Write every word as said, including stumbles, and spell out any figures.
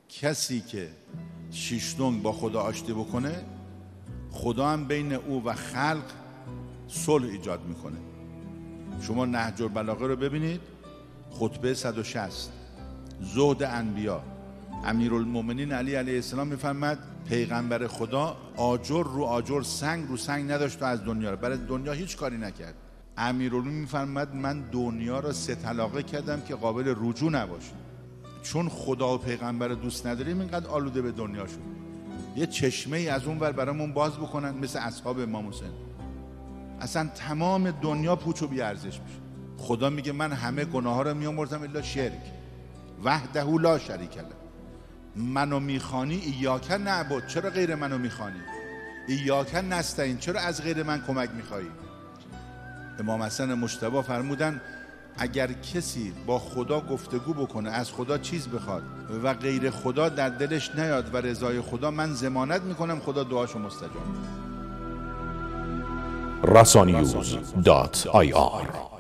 کسی که شیشتونگ با خدا آشتی بکنه، خدا هم بین او و خلق صلح ایجاد میکنه. شما نهج البلاغه رو ببینید، خطبه صد و شصت، زهد انبیا، امیرالمومنین علی علیه السلام میفرماد پیغمبر خدا آجر رو آجر، سنگ رو سنگ نداشت و از دنیا رو، برای دنیا هیچ کاری نکرد. امیرالمومنین میفرماد من دنیا رو سه طلاقه کردم که قابل رجوع نباشه. چون خدا و پیغمبر دوست نداریم اینقدر آلوده به دنیا شد. یه چشمه ای از اون ور برامون باز بکنن مثل اصحاب امام حسین، اصلا تمام دنیا پوچ و بی ارزش میشه. خدا میگه من همه گناه ها رو میامرزم الا شرک وحده لا شریک له. منو میخوانی ایاک نعبد، چرا غیر منو میخوانی؟ ایاک نستعین، چرا از غیر من کمک میخوایی؟ امام حسن مجتبی فرمودن اگر کسی با خدا گفتگو بکنه، از خدا چیز بخواد و غیر خدا در دلش نیاد و رضای خدا، من ضمانت میکنم خدا دعاشو مستجاب. رسانیوز دات آی آر